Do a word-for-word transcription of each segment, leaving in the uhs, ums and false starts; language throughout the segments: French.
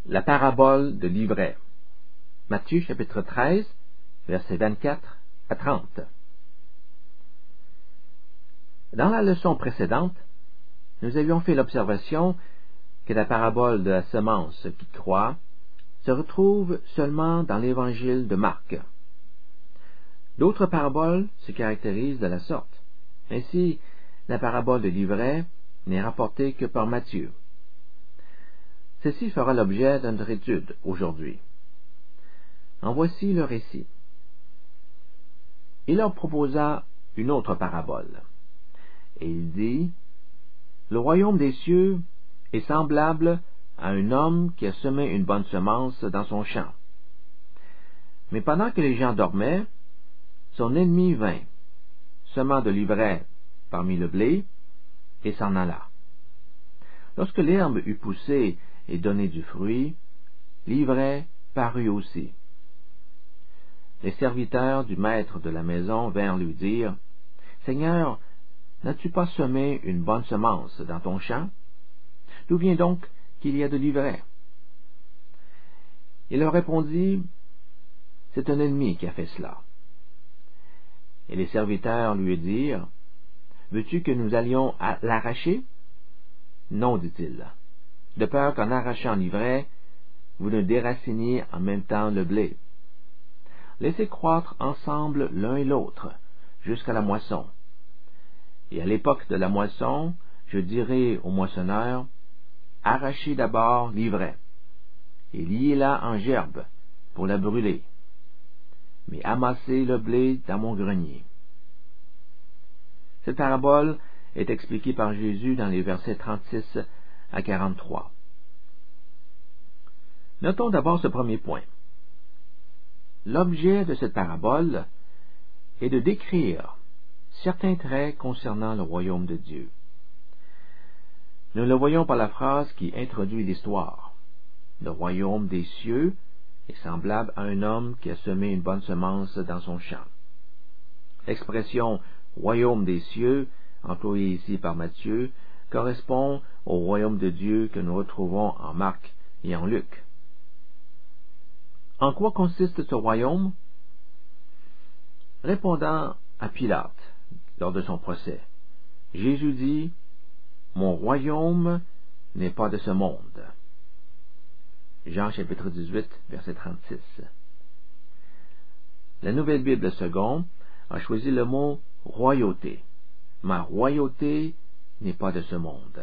La parabole de l'ivraie. Matthieu chapitre treize, versets vingt-quatre à trente. Dans la leçon précédente, nous avions fait l'observation que la parabole de la semence qui croît se retrouve seulement dans l'évangile de Marc. D'autres paraboles se caractérisent de la sorte. Ainsi, la parabole de l'ivraie n'est rapportée que par Matthieu. Ceci fera l'objet de notre étude aujourd'hui. En voici le récit. Il leur proposa une autre parabole. Et il dit, « Le royaume des cieux est semblable à un homme qui a semé une bonne semence dans son champ. Mais pendant que les gens dormaient, son ennemi vint, semant de l'ivraie parmi le blé, et s'en alla. Lorsque l'herbe eut poussé et donné du fruit, l'ivraie parut aussi. Les serviteurs du maître de la maison vinrent lui dire, « Seigneur, n'as-tu pas semé une bonne semence dans ton champ? D'où vient donc qu'il y a de l'ivraie? » Il leur répondit, « C'est un ennemi qui a fait cela. » Et les serviteurs lui dirent, « Veux-tu que nous allions à l'arracher? » « Non, dit-il, de peur qu'en arrachant l'ivraie, vous ne déraciniez en même temps le blé. Laissez croître ensemble l'un et l'autre, jusqu'à la moisson. Et à l'époque de la moisson, je dirai au moissonneur, arrachez d'abord l'ivraie, et liez-la en gerbe, pour la brûler, mais amassez le blé dans mon grenier. » Cette parabole est expliquée par Jésus dans les versets trente-six à quarante-trois. Notons d'abord ce premier point. L'objet de cette parabole est de décrire certains traits concernant le royaume de Dieu. Nous le voyons par la phrase qui introduit l'histoire. Le royaume des cieux est semblable à un homme qui a semé une bonne semence dans son champ. L'expression « royaume des cieux » employée ici par Matthieu correspond au royaume de Dieu que nous retrouvons en Marc et en Luc. En quoi consiste ce royaume? Répondant à Pilate lors de son procès, Jésus dit, « Mon royaume n'est pas de ce monde. » Jean chapitre dix-huit, verset trente-six. La Nouvelle Bible seconde a choisi le mot « royauté ». Ma royauté n'est pas de ce monde.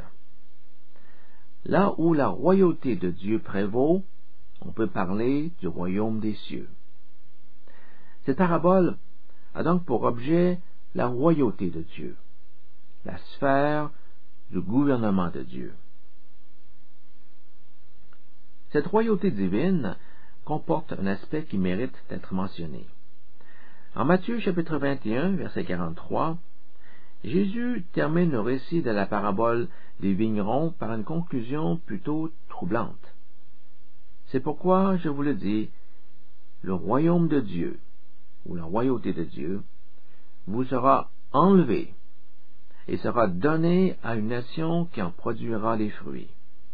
Là où la royauté de Dieu prévaut, on peut parler du royaume des cieux. Cette parabole a donc pour objet la royauté de Dieu, la sphère du gouvernement de Dieu. Cette royauté divine comporte un aspect qui mérite d'être mentionné. En Matthieu chapitre vingt et un, verset quarante-trois, Jésus termine le récit de la parabole des vignerons par une conclusion plutôt troublante. C'est pourquoi je vous le dis, le royaume de Dieu, ou la royauté de Dieu, vous sera enlevé et sera donné à une nation qui en produira les fruits.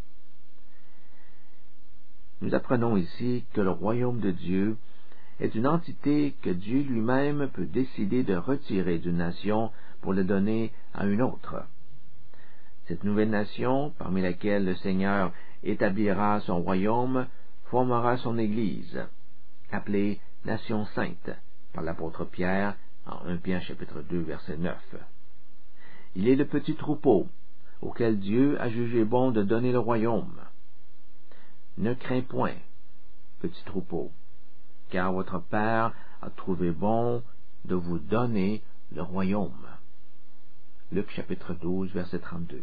Nous apprenons ici que le royaume de Dieu est une entité que Dieu lui-même peut décider de retirer d'une nation pour le donner à une autre. Cette nouvelle nation, parmi laquelle le Seigneur établira son royaume, formera son Église, appelée Nation Sainte par l'apôtre Pierre en premier Pierre chapitre deux, verset neuf. Il est le petit troupeau auquel Dieu a jugé bon de donner le royaume. Ne crains point, petit troupeau, car votre Père a trouvé bon de vous donner le royaume. Luc chapitre douze, verset trente-deux.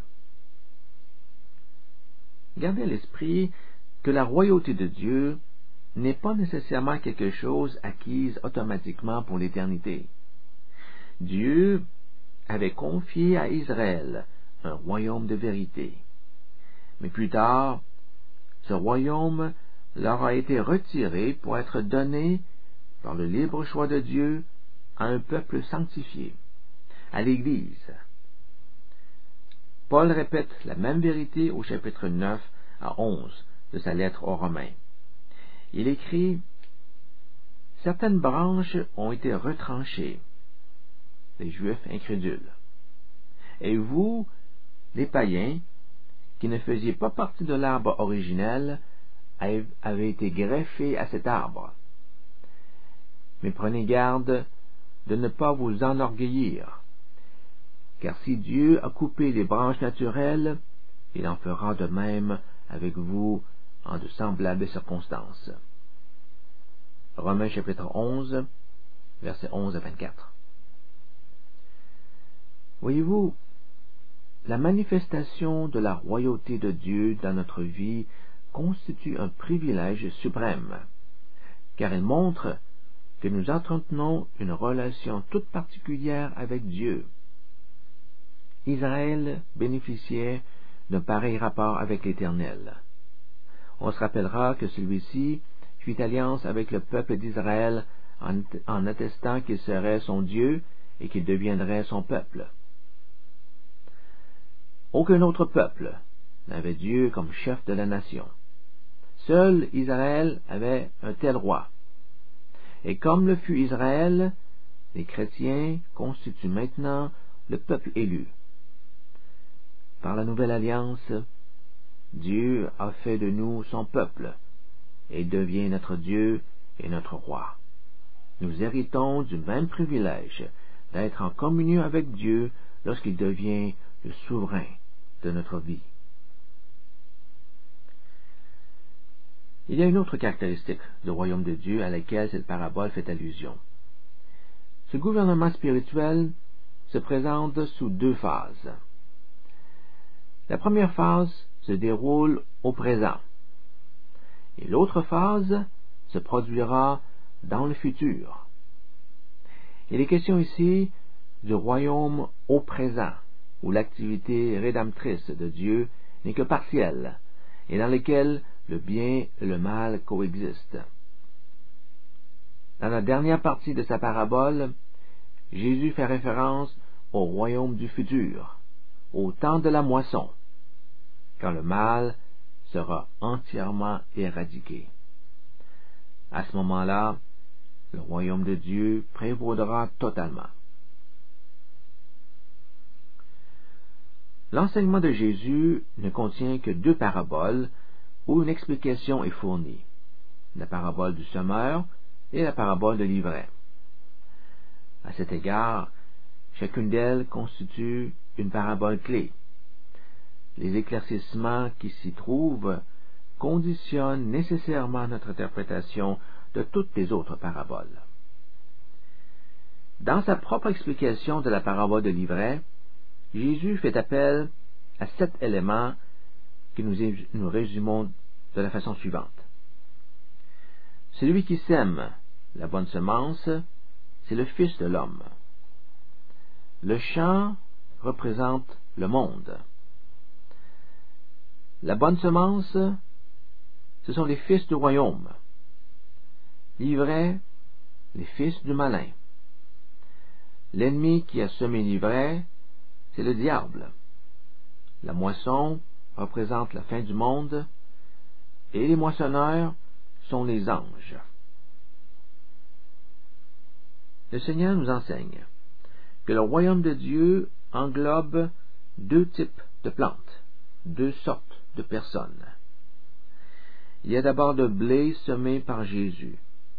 Gardez à l'esprit que la royauté de Dieu n'est pas nécessairement quelque chose acquise automatiquement pour l'éternité. Dieu avait confié à Israël un royaume de vérité. Mais plus tard, ce royaume leur a été retiré pour être donné, par le libre choix de Dieu, à un peuple sanctifié, à l'Église. Paul répète la même vérité au chapitre neuf à onze de sa lettre aux Romains. Il écrit « Certaines branches ont été retranchées, les Juifs incrédules. Et vous, les païens, qui ne faisiez pas partie de l'arbre originel, avez été greffés à cet arbre. Mais prenez garde de ne pas vous enorgueillir, car si Dieu a coupé les branches naturelles, il en fera de même avec vous en de semblables circonstances. » Romains chapitre onze, versets onze à vingt-quatre. Voyez-vous, la manifestation de la royauté de Dieu dans notre vie constitue un privilège suprême, car elle montre que nous entretenons une relation toute particulière avec Dieu. Israël bénéficiait d'un pareil rapport avec l'Éternel. On se rappellera que celui-ci fit alliance avec le peuple d'Israël en, en attestant qu'il serait son Dieu et qu'il deviendrait son peuple. Aucun autre peuple n'avait Dieu comme chef de la nation. Seul Israël avait un tel roi. Et comme le fut Israël, les chrétiens constituent maintenant le peuple élu. Par la nouvelle alliance, Dieu a fait de nous son peuple et devient notre Dieu et notre roi. Nous héritons du même privilège d'être en communion avec Dieu lorsqu'il devient le souverain de notre vie. Il y a une autre caractéristique du royaume de Dieu à laquelle cette parabole fait allusion. Ce gouvernement spirituel se présente sous deux phases. La première phase se déroule au présent, et l'autre phase se produira dans le futur. Il est question ici du royaume au présent, où l'activité rédemptrice de Dieu n'est que partielle, et dans lequel le bien et le mal coexistent. Dans la dernière partie de sa parabole, Jésus fait référence au royaume du futur, au temps de la moisson, quand le mal sera entièrement éradiqué. À ce moment-là, le royaume de Dieu prévaudra totalement. L'enseignement de Jésus ne contient que deux paraboles où une explication est fournie, la parabole du semeur et la parabole de l'ivraie. À cet égard, chacune d'elles constitue une parabole clé. Les éclaircissements qui s'y trouvent conditionnent nécessairement notre interprétation de toutes les autres paraboles. Dans sa propre explication de la parabole de l'ivraie, Jésus fait appel à sept éléments que nous, nous résumons de la façon suivante. Celui qui sème la bonne semence, c'est le Fils de l'homme. Le champ représente le monde. La bonne semence, ce sont les fils du royaume. L'ivraie, les fils du malin. L'ennemi qui a semé l'ivraie, c'est le diable. La moisson représente la fin du monde, et les moissonneurs sont les anges. Le Seigneur nous enseigne que le royaume de Dieu englobe deux types de plantes, deux sortes de personnes. Il y a d'abord le blé semé par Jésus.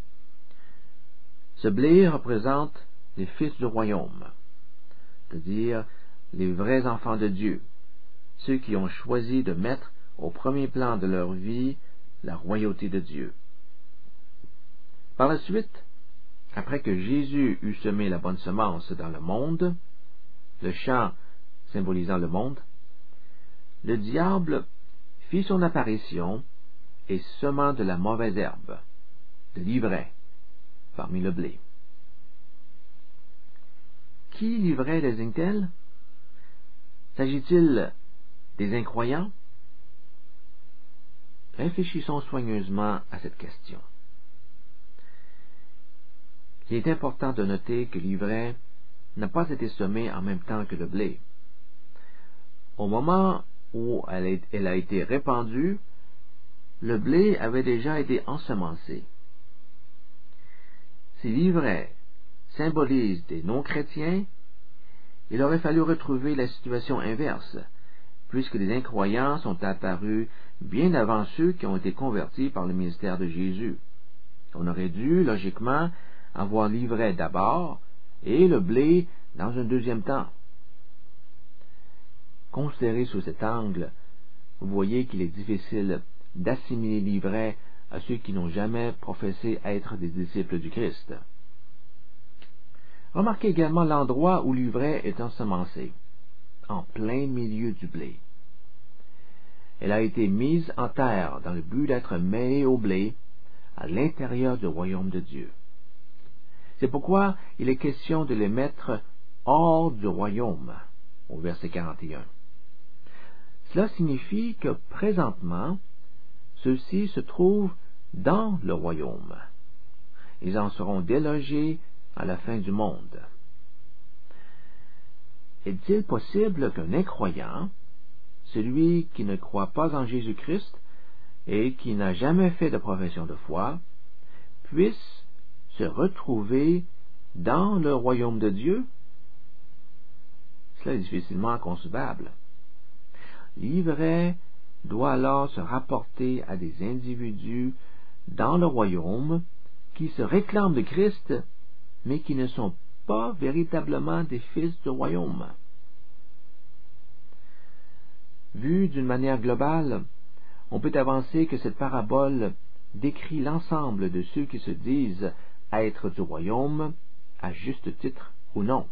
Ce blé représente les fils du royaume, c'est-à-dire les vrais enfants de Dieu, ceux qui ont choisi de mettre au premier plan de leur vie la royauté de Dieu. Par la suite, après que Jésus eut semé la bonne semence dans le monde, le champ symbolisant le monde, le diable fit son apparition et semant de la mauvaise herbe, de l'ivraie, parmi le blé. Qui l'ivraie désigne-t-elle? S'agit-il des incroyants? Réfléchissons soigneusement à cette question. Il est important de noter que l'ivraie n'a pas été semée en même temps que le blé. Au moment où elle a été répandue, le blé avait déjà été ensemencé. Si l'ivraie symbolise des non-chrétiens, il aurait fallu retrouver la situation inverse, puisque les incroyants sont apparus bien avant ceux qui ont été convertis par le ministère de Jésus. On aurait dû, logiquement, avoir l'ivraie d'abord et le blé dans un deuxième temps. Considéré sous cet angle, vous voyez qu'il est difficile d'assimiler l'ivraie à ceux qui n'ont jamais professé être des disciples du Christ. Remarquez également l'endroit où l'ivraie est ensemencée, en plein milieu du blé. Elle a été mise en terre dans le but d'être mêlée au blé à l'intérieur du royaume de Dieu. C'est pourquoi il est question de les mettre hors du royaume, au verset quarante et un. Cela signifie que présentement, ceux-ci se trouvent dans le royaume. Ils en seront délogés à la fin du monde. Est-il possible qu'un incroyant, celui qui ne croit pas en Jésus-Christ et qui n'a jamais fait de profession de foi, puisse se retrouver dans le royaume de Dieu? Cela est difficilement concevable. L'ivraie doit alors se rapporter à des individus dans le royaume qui se réclament de Christ, mais qui ne sont pas véritablement des fils du royaume. Vu d'une manière globale, on peut avancer que cette parabole décrit l'ensemble de ceux qui se disent être du royaume, à juste titre ou non.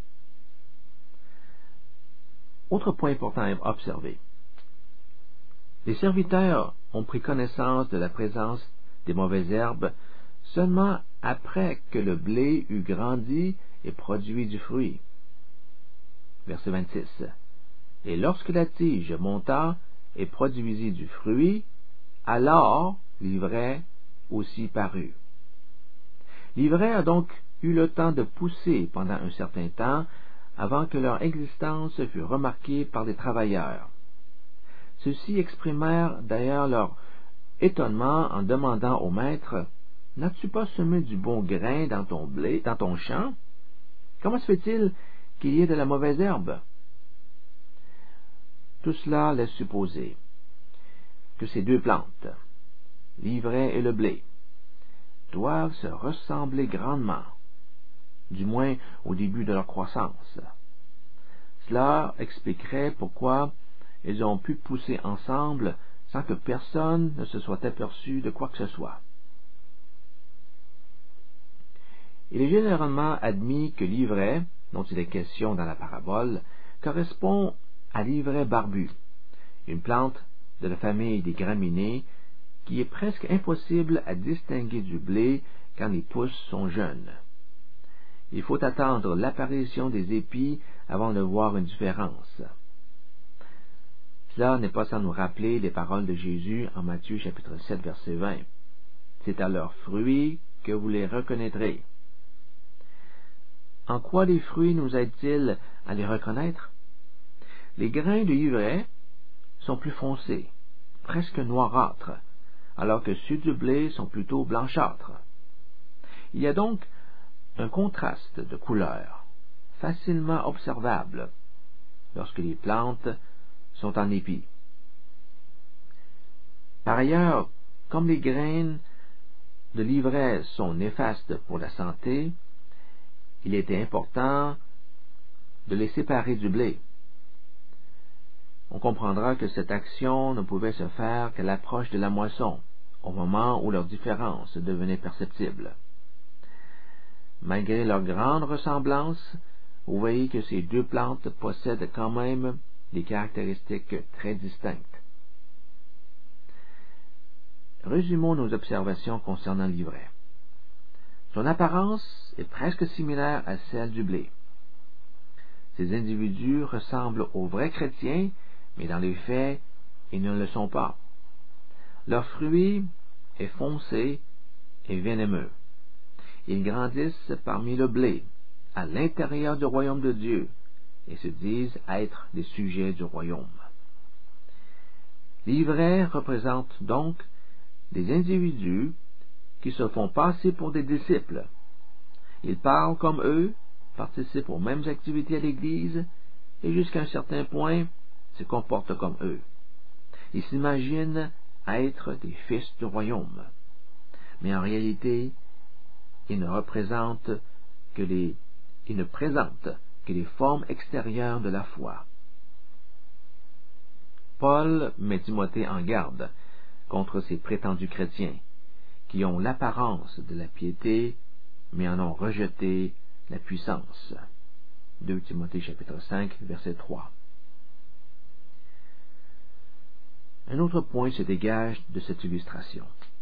Autre point important à observer. Les serviteurs ont pris connaissance de la présence des mauvaises herbes seulement après que le blé eut grandi et produit du fruit. Verset vingt-six. Et lorsque la tige monta et produisit du fruit, alors l'ivraie aussi parut. L'ivraie a donc eu le temps de pousser pendant un certain temps avant que leur existence fût remarquée par les travailleurs. Ceux-ci exprimèrent d'ailleurs leur étonnement en demandant au maître « N'as-tu pas semé du bon grain dans ton blé, dans ton champ? Comment se fait-il qu'il y ait de la mauvaise herbe? » Tout cela laisse supposer que ces deux plantes, l'ivraie et le blé, doivent se ressembler grandement, du moins au début de leur croissance. Cela expliquerait pourquoi ils ont pu pousser ensemble sans que personne ne se soit aperçu de quoi que ce soit. Il est généralement admis que l'ivraie, dont il est question dans la parabole, correspond à l'ivraie barbu, une plante de la famille des graminées qui est presque impossible à distinguer du blé quand les pousses sont jeunes. Il faut attendre l'apparition des épis avant de voir une différence. Cela n'est pas sans nous rappeler les paroles de Jésus en Matthieu chapitre sept verset vingt. C'est à leurs fruits que vous les reconnaîtrez. En quoi les fruits nous aident-ils à les reconnaître? Les grains de ivraie sont plus foncés, presque noirâtres, alors que ceux du blé sont plutôt blanchâtres. Il y a donc un contraste de couleur, facilement observable, lorsque les plantes sont en épi. Par ailleurs, comme les graines de l'ivraie sont néfastes pour la santé, il était important de les séparer du blé. On comprendra que cette action ne pouvait se faire qu'à l'approche de la moisson, au moment où leur différence devenait perceptible. Malgré leur grande ressemblance, vous voyez que ces deux plantes possèdent quand même des caractéristiques très distinctes. Résumons nos observations concernant l'ivraie. Son apparence est presque similaire à celle du blé. Ces individus ressemblent aux vrais chrétiens, mais dans les faits, ils ne le sont pas. Leur fruit est foncé et vénémeux. Ils grandissent parmi le blé, à l'intérieur du royaume de Dieu, et se disent être des sujets du royaume. Les vrais représentent donc des individus qui se font passer pour des disciples. Ils parlent comme eux, participent aux mêmes activités à l'Église et jusqu'à un certain point se comportent comme eux. Ils s'imaginent être des fils du royaume. Mais en réalité, ils ne représentent que les, ils ne présentent que les formes extérieures de la foi. Paul met Timothée en garde contre ces prétendus chrétiens qui ont l'apparence de la piété, mais en ont rejeté la puissance. deux Timothée chapitre cinq, verset trois. Un autre point se dégage de cette illustration.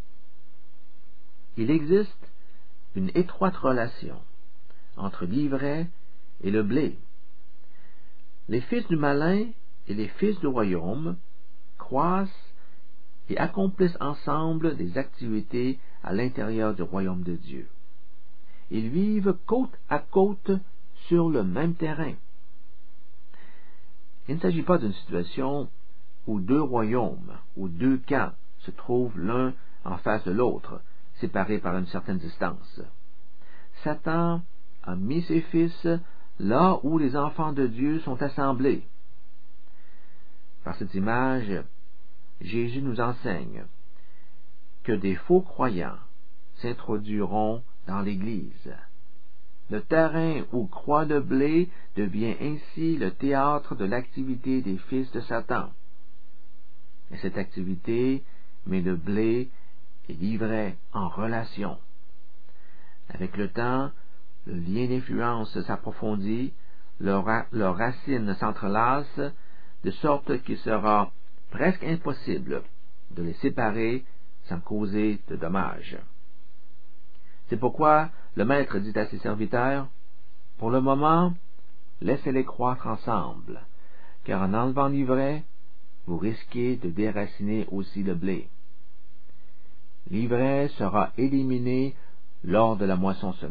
Il existe une étroite relation entre l'ivraie et le blé. Les fils du malin et les fils du royaume croissent et accomplissent ensemble des activités à l'intérieur du royaume de Dieu. Ils vivent côte à côte sur le même terrain. Il ne s'agit pas d'une situation où deux royaumes, ou deux camps, se trouvent l'un en face de l'autre, séparés par une certaine distance. Satan a mis ses fils là où les enfants de Dieu sont assemblés. Par cette image, Jésus nous enseigne que des faux croyants s'introduiront dans l'Église. Le terrain où croît le blé devient ainsi le théâtre de l'activité des fils de Satan. Et cette activité met le blé et l'ivraie en relation. Avec le temps, le lien d'influence s'approfondit, leurs ra- leurs racines s'entrelacent, de sorte qu'il sera presque impossible de les séparer sans causer de dommages. C'est pourquoi le maître dit à ses serviteurs, « Pour le moment, laissez-les croître ensemble, car en enlevant l'ivraie, vous risquez de déraciner aussi le blé. L'ivraie sera éliminée lors de la moisson seulement. »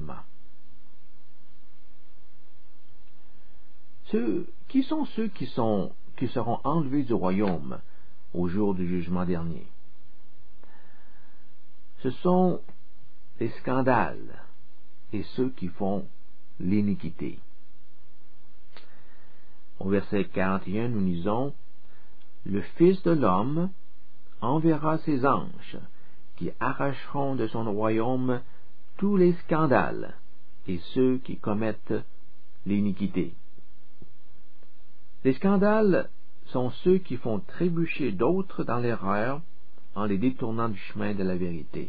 Ceux, qui sont ceux qui, sont, qui seront enlevés du royaume au jour du jugement dernier? Ce sont les scandales et ceux qui font l'iniquité. Au verset quarante et un, nous lisons, « Le Fils de l'homme enverra ses anges qui arracheront de son royaume tous les scandales et ceux qui commettent l'iniquité. » Les scandales sont ceux qui font trébucher d'autres dans l'erreur en les détournant du chemin de la vérité.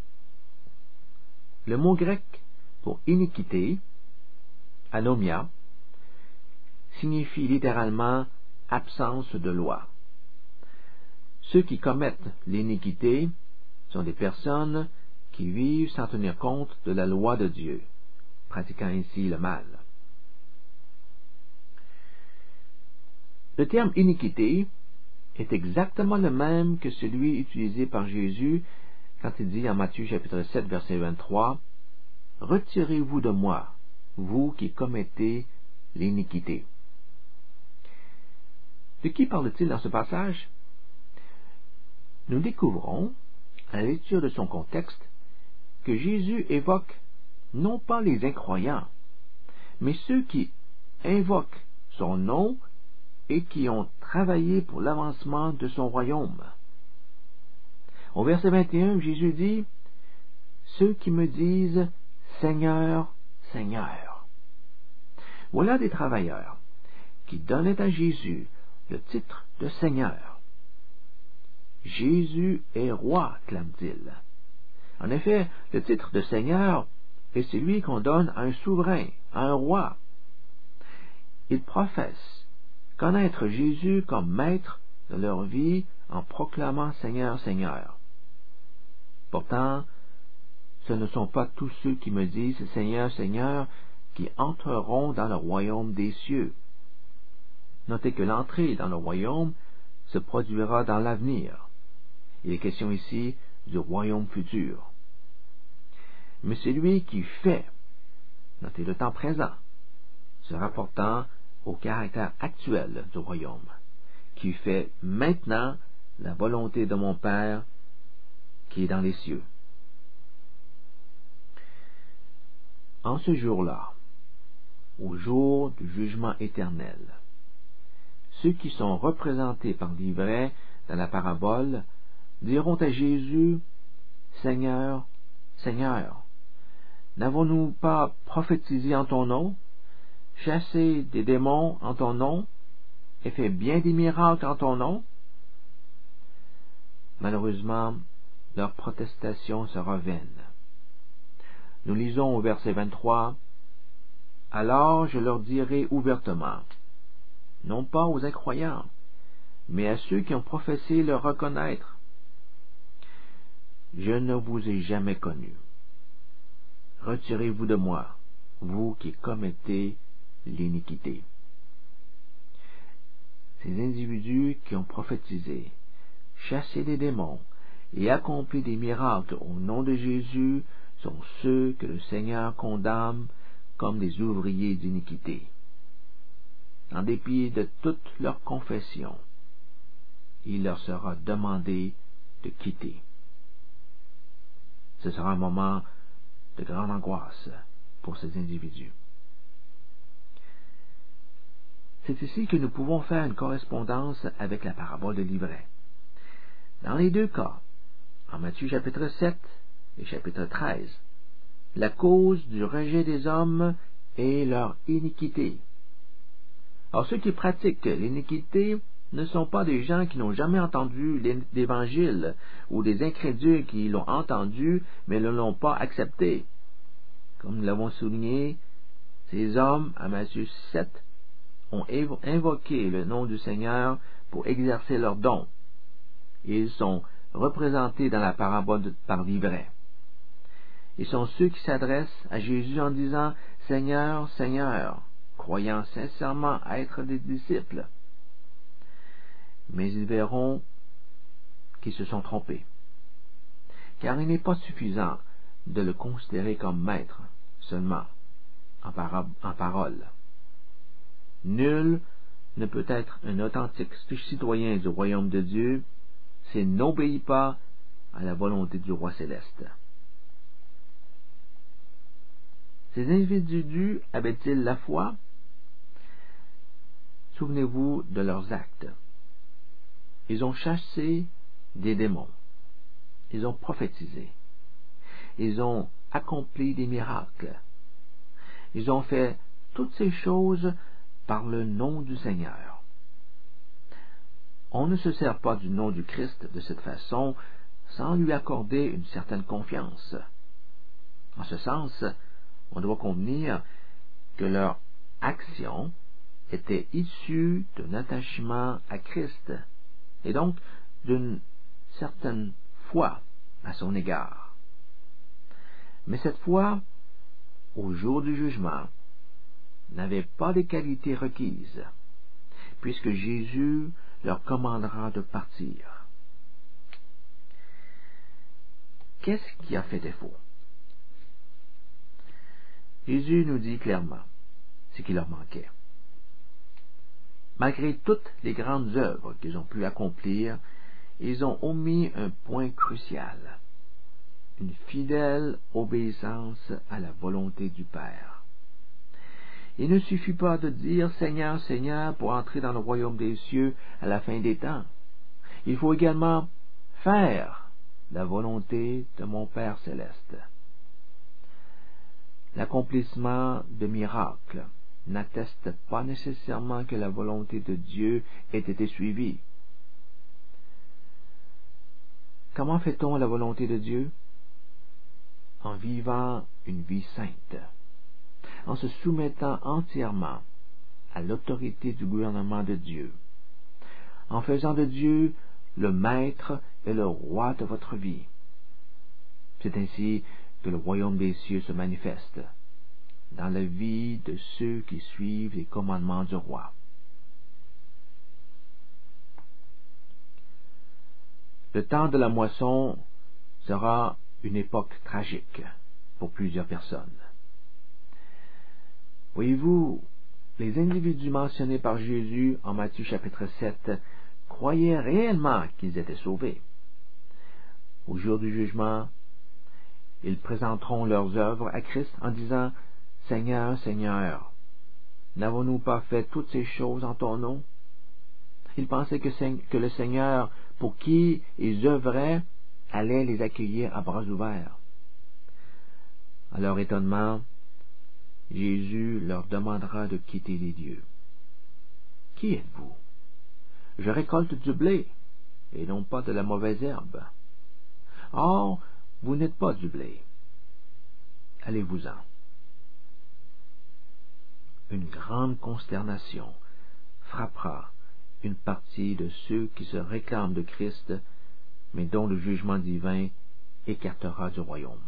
Le mot grec pour iniquité, anomia, signifie littéralement absence de loi. Ceux qui commettent l'iniquité sont des personnes qui vivent sans tenir compte de la loi de Dieu, pratiquant ainsi le mal. Le terme iniquité est exactement le même que celui utilisé par Jésus quand il dit en Matthieu chapitre sept verset vingt-trois, « Retirez-vous de moi, vous qui commettez l'iniquité. » De qui parle-t-il dans ce passage? Nous découvrons, à la lecture de son contexte, que Jésus évoque non pas les incroyants, mais ceux qui invoquent son nom et qui ont travaillé pour l'avancement de son royaume. Au verset vingt et un, Jésus dit, « Ceux qui me disent, Seigneur, Seigneur. » Voilà des travailleurs qui donnaient à Jésus le titre de Seigneur. Jésus est roi, clame-t-il. En effet, le titre de Seigneur est celui qu'on donne à un souverain, à un roi. Ils professent connaître Jésus comme maître de leur vie en proclamant Seigneur, Seigneur. Pourtant, ce ne sont pas tous ceux qui me disent Seigneur, Seigneur qui entreront dans le royaume des cieux. Notez que l'entrée dans le royaume se produira dans l'avenir. Il est question ici du royaume futur. Mais celui qui fait, notez le temps présent, se rapportant au caractère actuel du royaume, qui fait maintenant la volonté de mon Père qui est dans les cieux. En ce jour-là, au jour du jugement éternel, ceux qui sont représentés par l'ivraie dans la parabole diront à Jésus, « Seigneur, Seigneur, n'avons-nous pas prophétisé en ton nom, chassé des démons en ton nom, et fait bien des miracles en ton nom? » Malheureusement, leur protestation sera vaine. Nous lisons au verset vingt-trois, « Alors je leur dirai ouvertement, non pas aux incroyants, mais à ceux qui ont professé le reconnaître, je ne vous ai jamais connus. Retirez-vous de moi, vous qui commettez l'iniquité. » Ces individus qui ont prophétisé, chassé des démons et accompli des miracles au nom de Jésus sont ceux que le Seigneur condamne comme des ouvriers d'iniquité. En dépit de toute leur confession, il leur sera demandé de quitter. Ce sera un moment de grande angoisse pour ces individus. C'est ici que nous pouvons faire une correspondance avec la parabole de l'ivraie. Dans les deux cas, en Matthieu chapitre sept et chapitre treize, la cause du rejet des hommes est leur iniquité. Alors ceux qui pratiquent l'iniquité ne sont pas des gens qui n'ont jamais entendu l'Évangile ou des incrédules qui l'ont entendu mais ne l'ont pas accepté. Comme nous l'avons souligné, ces hommes, à Matthieu sept, ont invoqué le nom du Seigneur pour exercer leurs dons. Ils sont représentés dans la parabole de, par l'ivraie. Ils sont ceux qui s'adressent à Jésus en disant « Seigneur, Seigneur », croyant sincèrement être des disciples. Mais ils verront qu'ils se sont trompés, car il n'est pas suffisant de le considérer comme maître seulement en, para- en parole. Nul ne peut être un authentique citoyen du royaume de Dieu s'il n'obéit pas à la volonté du roi céleste. Ces individus avaient-ils la foi? Souvenez-vous de leurs actes. Ils ont chassé des démons. Ils ont prophétisé. Ils ont accompli des miracles. Ils ont fait toutes ces choses par le nom du Seigneur. On ne se sert pas du nom du Christ de cette façon sans lui accorder une certaine confiance. En ce sens, on doit convenir que leur action était issue d'un attachement à Christ et donc d'une certaine foi à son égard. Mais cette foi, au jour du jugement, n'avait pas les qualités requises, puisque Jésus leur commandera de partir. Qu'est-ce qui a fait défaut? Jésus nous dit clairement ce qui leur manquait. Malgré toutes les grandes œuvres qu'ils ont pu accomplir, ils ont omis un point crucial, une fidèle obéissance à la volonté du Père. Il ne suffit pas de dire « Seigneur, Seigneur » pour entrer dans le royaume des cieux à la fin des temps. Il faut également faire la volonté de mon Père céleste. L'accomplissement de miracles n'atteste pas nécessairement que la volonté de Dieu ait été suivie. Comment fait-on la volonté de Dieu? En vivant une vie sainte, en se soumettant entièrement à l'autorité du gouvernement de Dieu, en faisant de Dieu le maître et le roi de votre vie. C'est ainsi que le royaume des cieux se manifeste dans la vie de ceux qui suivent les commandements du roi. Le temps de la moisson sera une époque tragique pour plusieurs personnes. Voyez-vous, les individus mentionnés par Jésus en Matthieu chapitre sept croyaient réellement qu'ils étaient sauvés. Au jour du jugement, ils présenteront leurs œuvres à Christ en disant « Seigneur, Seigneur, n'avons-nous pas fait toutes ces choses en ton nom ?» Ils pensaient que, que le Seigneur, pour qui ils œuvraient, allait les accueillir à bras ouverts. À leur étonnement, Jésus leur demandera de quitter les dieux. « Qui êtes-vous? Je récolte du blé, et non pas de la mauvaise herbe. Or, vous n'êtes pas du blé. Allez-vous-en. » Une grande consternation frappera une partie de ceux qui se réclament de Christ, mais dont le jugement divin écartera du royaume.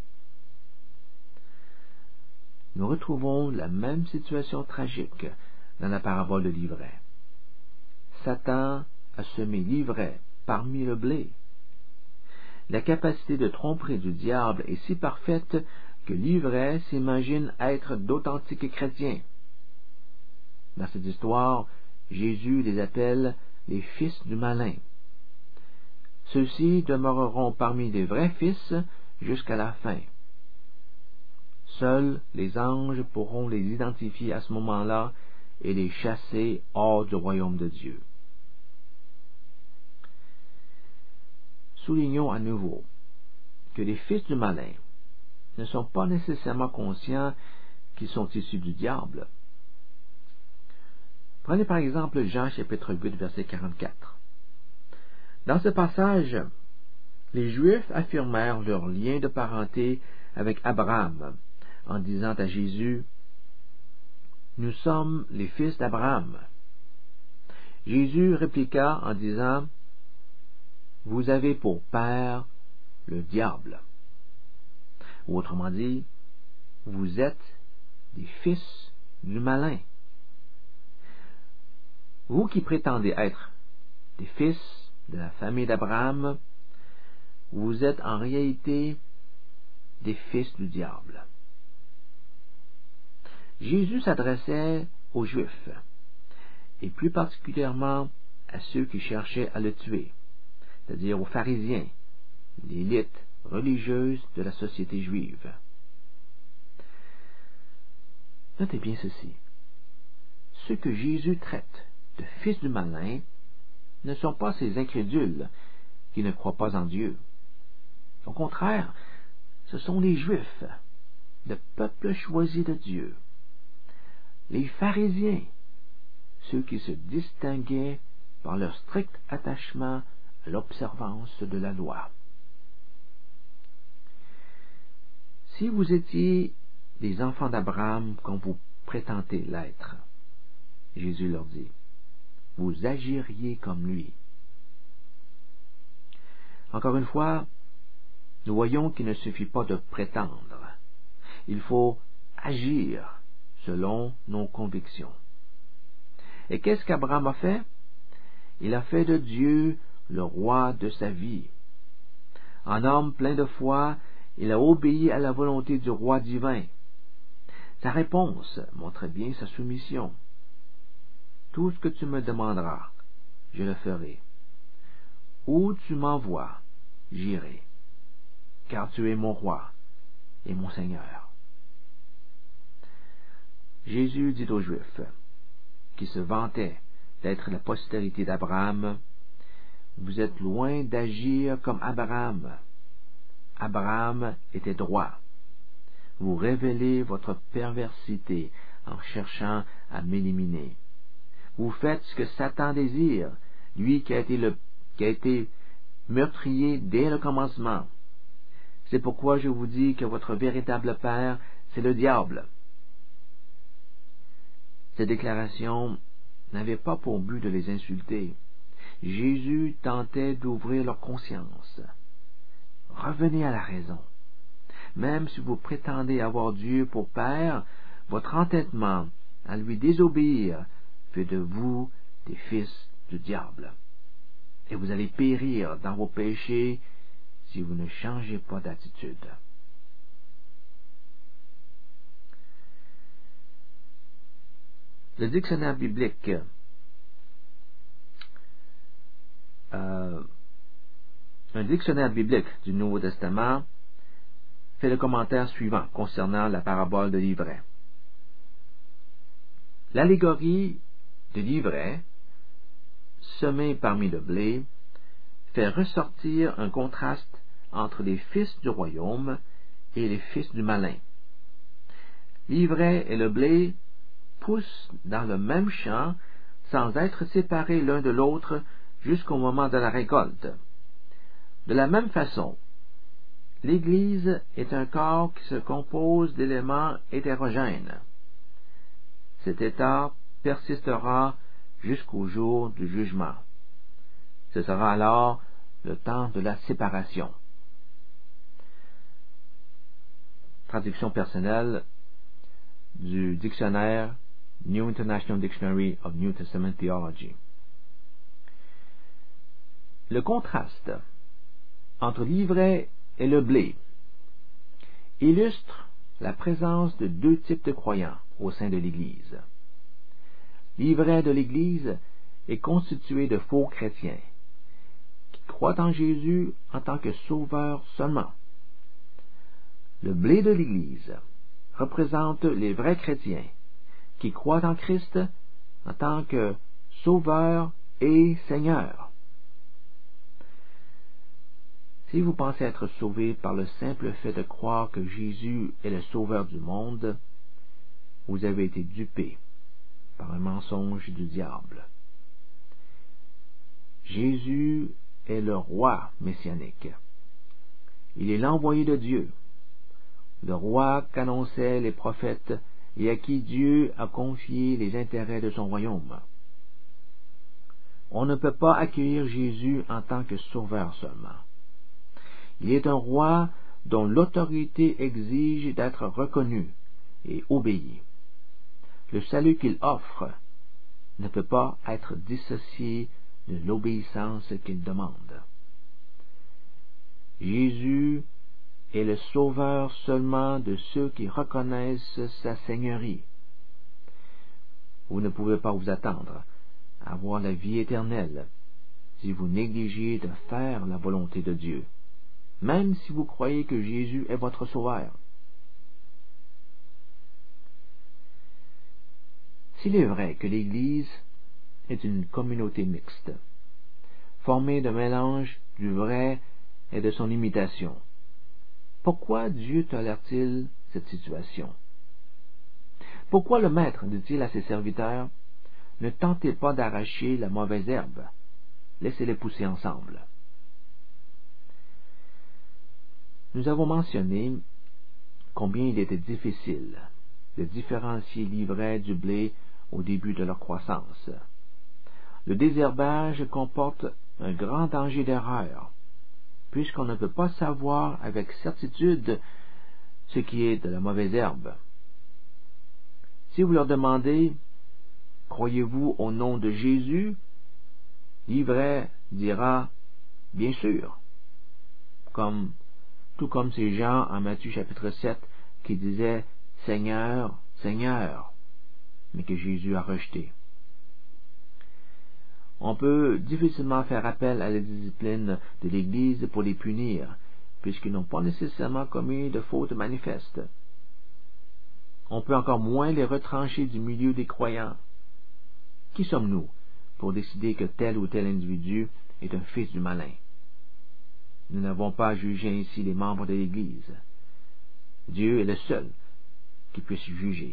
Nous retrouvons la même situation tragique dans la parabole de l'ivraie. Satan a semé l'ivraie parmi le blé. La capacité de tromperie du diable est si parfaite que l'ivraie s'imagine être d'authentiques chrétiens. Dans cette histoire, Jésus les appelle les fils du malin. Ceux-ci demeureront parmi les vrais fils jusqu'à la fin. Seuls les anges pourront les identifier à ce moment-là et les chasser hors du royaume de Dieu. Soulignons à nouveau que les fils du malin ne sont pas nécessairement conscients qu'ils sont issus du diable. Prenez par exemple Jean chapitre huit, verset quarante-quatre. Dans ce passage, les Juifs affirmèrent leur lien de parenté avec Abraham en disant à Jésus, « Nous sommes les fils d'Abraham. » Jésus répliqua en disant, « Vous avez pour père le diable. » Ou autrement dit, vous êtes des fils du malin. Vous qui prétendez être des fils de la famille d'Abraham, vous êtes en réalité des fils du diable. Jésus s'adressait aux Juifs, et plus particulièrement à ceux qui cherchaient à le tuer, c'est-à-dire aux pharisiens, l'élite religieuse de la société juive. Notez bien ceci. Ceux que Jésus traite de fils du malin ne sont pas ces incrédules qui ne croient pas en Dieu. Au contraire, ce sont les Juifs, le peuple choisi de Dieu, les pharisiens, ceux qui se distinguaient par leur strict attachement à l'observance de la loi. Si vous étiez des enfants d'Abraham comme vous prétendez l'être, Jésus leur dit, vous agiriez comme lui. Encore une fois, nous voyons qu'il ne suffit pas de prétendre. Il faut agir selon nos convictions. Et qu'est-ce qu'Abraham a fait? Il a fait de Dieu le roi de sa vie. En homme plein de foi, il a obéi à la volonté du roi divin. Sa réponse montre bien sa soumission. Tout ce que tu me demanderas, je le ferai. Où tu m'envoies, j'irai, car tu es mon roi et mon Seigneur. Jésus dit aux Juifs, qui se vantaient d'être la postérité d'Abraham, vous êtes loin d'agir comme Abraham. Abraham était droit. Vous révélez votre perversité en cherchant à m'éliminer. Vous faites ce que Satan désire, lui qui a été, le, qui a été meurtrier dès le commencement. C'est pourquoi je vous dis que votre véritable père, c'est le diable. Ces déclarations n'avaient pas pour but de les insulter. Jésus tentait d'ouvrir leur conscience. Revenez à la raison. Même si vous prétendez avoir Dieu pour Père, votre entêtement à lui désobéir fait de vous des fils du diable. Et vous allez périr dans vos péchés si vous ne changez pas d'attitude. Le dictionnaire biblique euh, un dictionnaire biblique du Nouveau Testament fait le commentaire suivant concernant la parabole de l'ivraie. L'allégorie de l'ivraie, semée parmi le blé, fait ressortir un contraste entre les fils du royaume et les fils du malin. L'ivraie et le blé poussent dans le même champ sans être séparés l'un de l'autre jusqu'au moment de la récolte. De la même façon, l'Église est un corps qui se compose d'éléments hétérogènes. Cet état persistera jusqu'au jour du jugement. Ce sera alors le temps de la séparation. Traduction personnelle du dictionnaire New International Dictionary of New Testament Theology. Le contraste entre l'ivraie et le blé illustre la présence de deux types de croyants au sein de l'Église. L'ivraie de l'Église est constitué de faux chrétiens qui croient en Jésus en tant que sauveur seulement. Le blé de l'Église représente les vrais chrétiens qui croient en Christ en tant que sauveur et Seigneur. Si vous pensez être sauvé par le simple fait de croire que Jésus est le sauveur du monde, vous avez été dupé par un mensonge du diable. Jésus est le roi messianique. Il est l'envoyé de Dieu, le roi qu'annonçaient les prophètes et à qui Dieu a confié les intérêts de son royaume. On ne peut pas accueillir Jésus en tant que sauveur seulement. Il est un roi dont l'autorité exige d'être reconnu et obéi. Le salut qu'il offre ne peut pas être dissocié de l'obéissance qu'il demande. Jésus est le sauveur seulement de ceux qui reconnaissent sa seigneurie. Vous ne pouvez pas vous attendre à avoir la vie éternelle si vous négligez de faire la volonté de Dieu, même si vous croyez que Jésus est votre sauveur. S'il est vrai que l'Église est une communauté mixte, formée d'un mélange du vrai et de son imitation, pourquoi Dieu tolère-t-il cette situation? Pourquoi le Maître dit-il à ses serviteurs, « Ne tentez pas d'arracher la mauvaise herbe, laissez-les pousser ensemble. » Nous avons mentionné combien il était difficile de différencier l'ivraie du blé au début de leur croissance. Le désherbage comporte un grand danger d'erreur, puisqu'on ne peut pas savoir avec certitude ce qui est de la mauvaise herbe. Si vous leur demandez « Croyez-vous au nom de Jésus ?» l'ivraie dira « Bien sûr », comme, tout comme ces gens en Matthieu chapitre sept qui disaient « Seigneur, Seigneur », mais que Jésus a rejeté. On peut difficilement faire appel à la discipline de l'Église pour les punir, puisqu'ils n'ont pas nécessairement commis de fautes manifestes. On peut encore moins les retrancher du milieu des croyants. Qui sommes-nous pour décider que tel ou tel individu est un fils du malin? Nous n'avons pas à juger ainsi les membres de l'Église. Dieu est le seul qui puisse juger.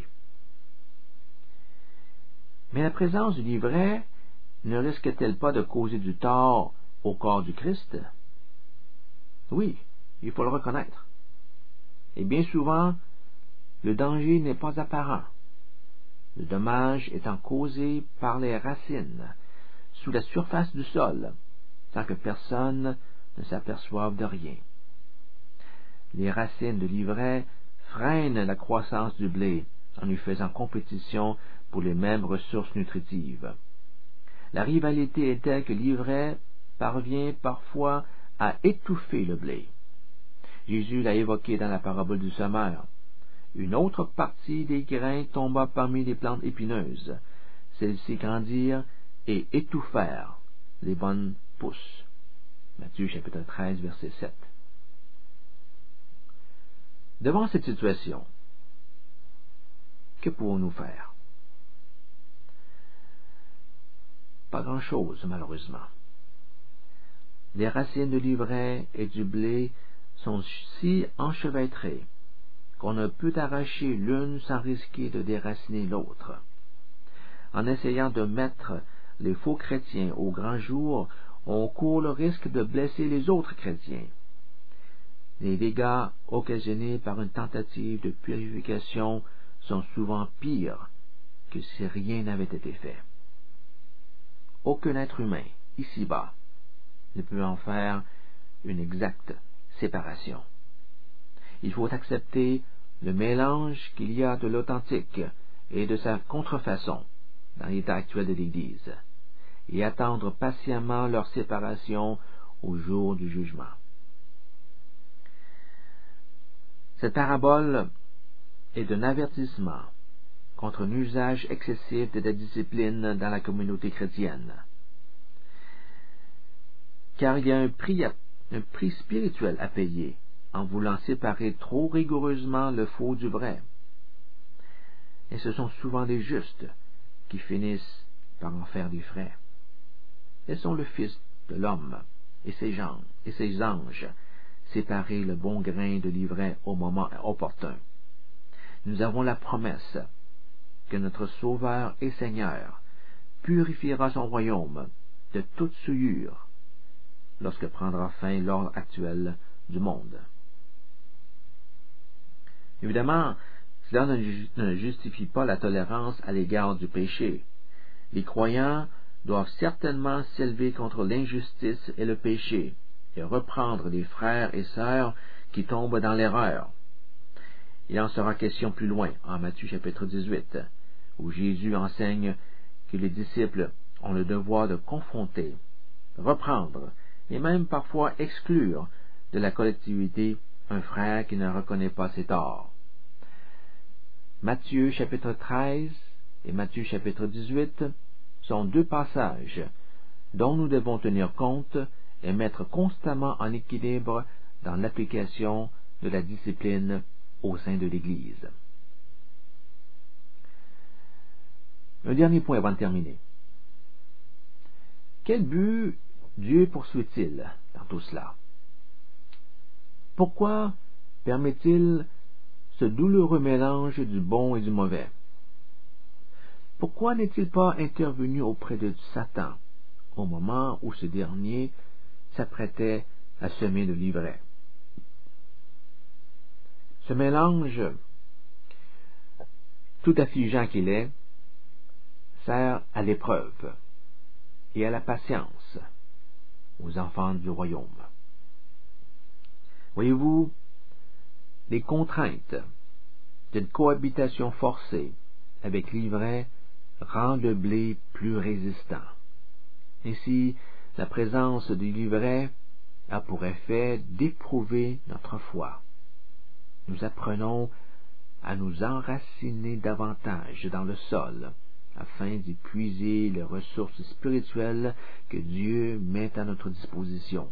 Mais la présence du livret ne risque-t-elle pas de causer du tort au corps du Christ? Oui, il faut le reconnaître. Et bien souvent, le danger n'est pas apparent. Le dommage étant causé par les racines, sous la surface du sol, sans que personne ne s'aperçoive de rien. Les racines de l'ivraie freinent la croissance du blé en lui faisant compétition pour les mêmes ressources nutritives. La rivalité est telle que l'ivraie parvient parfois à étouffer le blé. Jésus l'a évoqué dans la parabole du semeur. Une autre partie des grains tomba parmi les plantes épineuses. Celles-ci grandirent et étouffèrent les bonnes pouces. Matthieu chapitre treize, verset sept. Devant cette situation, que pouvons-nous faire? Pas grand-chose, malheureusement. Les racines de l'ivraie et du blé sont si enchevêtrées qu'on ne peut arracher l'une sans risquer de déraciner l'autre. En essayant de mettre les faux chrétiens au grand jour, on court le risque de blesser les autres chrétiens. Les dégâts occasionnés par une tentative de purification sont souvent pires que si rien n'avait été fait. Aucun être humain, ici-bas, ne peut en faire une exacte séparation. Il faut accepter le mélange qu'il y a de l'authentique et de sa contrefaçon dans l'état actuel de l'Église, et attendre patiemment leur séparation au jour du jugement. Cette parabole est d'un avertissement contre un usage excessif de la discipline dans la communauté chrétienne, car il y a un prix, à, un prix spirituel à payer en voulant séparer trop rigoureusement le faux du vrai. Et ce sont souvent les justes qui finissent par en faire des frais. Laissons le Fils de l'homme et ses gens et ses anges séparer le bon grain de l'ivraie au moment opportun. Nous avons la promesse que notre Sauveur et Seigneur purifiera son royaume de toute souillure lorsque prendra fin l'ordre actuel du monde. Évidemment, cela ne justifie pas la tolérance à l'égard du péché. Les croyants doivent certainement s'élever contre l'injustice et le péché et reprendre les frères et sœurs qui tombent dans l'erreur. Il en sera question plus loin, en Matthieu chapitre dix-huit, où Jésus enseigne que les disciples ont le devoir de confronter, reprendre et même parfois exclure de la collectivité un frère qui ne reconnaît pas ses torts. Matthieu chapitre treize et Matthieu chapitre dix-huit sont deux passages dont nous devons tenir compte et mettre constamment en équilibre dans l'application de la discipline au sein de l'Église. Un dernier point avant de terminer. Quel but Dieu poursuit-il dans tout cela? Pourquoi permet-il ce douloureux mélange du bon et du mauvais? Pourquoi n'est-il pas intervenu auprès de Satan au moment où ce dernier s'apprêtait à semer de l'ivraie? Ce mélange, tout affligeant qu'il est, sert à l'épreuve et à la patience aux enfants du royaume. Voyez-vous, les contraintes d'une cohabitation forcée avec l'ivraie rendent le blé plus résistant. Ainsi, la présence de l'ivraie a pour effet d'éprouver notre foi. Nous apprenons à nous enraciner davantage dans le sol, afin d'y puiser les ressources spirituelles que Dieu met à notre disposition.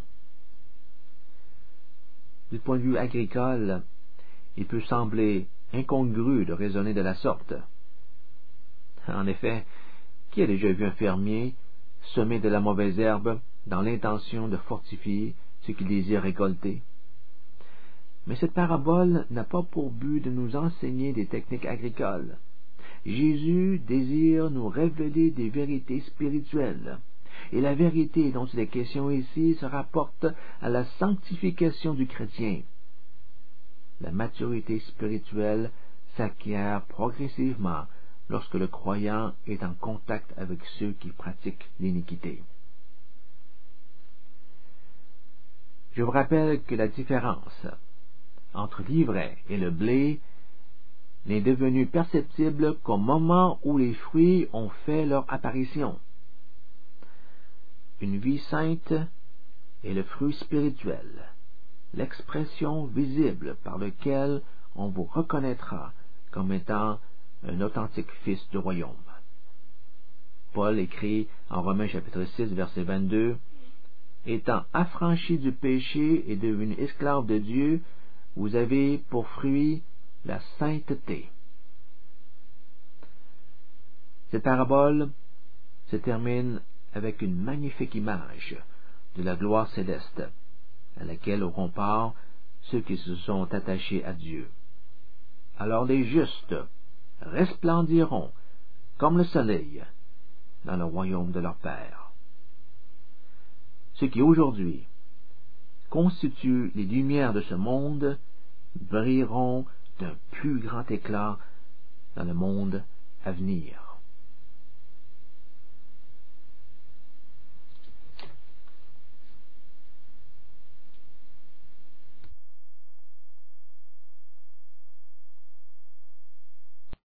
Du point de vue agricole, il peut sembler incongru de raisonner de la sorte. En effet, qui a déjà vu un fermier semer de la mauvaise herbe dans l'intention de fortifier ce qu'il désire récolter? Mais cette parabole n'a pas pour but de nous enseigner des techniques agricoles. Jésus désire nous révéler des vérités spirituelles, et la vérité dont il est question ici se rapporte à la sanctification du chrétien. La maturité spirituelle s'acquiert progressivement lorsque le croyant est en contact avec ceux qui pratiquent l'iniquité. Je vous rappelle que la différence entre l'ivraie et le blé n'est devenue perceptible qu'au moment où les fruits ont fait leur apparition. Une vie sainte est le fruit spirituel, l'expression visible par laquelle on vous reconnaîtra comme étant un authentique fils du royaume. Paul écrit en Romains chapitre six, verset vingt-deux, étant affranchis du péché et devenus esclaves de Dieu, vous avez pour fruit la sainteté. Cette parabole se termine avec une magnifique image de la gloire céleste, à laquelle auront part ceux qui se sont attachés à Dieu. Alors les justes resplendiront comme le soleil dans le royaume de leur Père. Ceux qui aujourd'hui constituent les lumières de ce monde brilleront d'un plus grand éclat dans le monde à venir.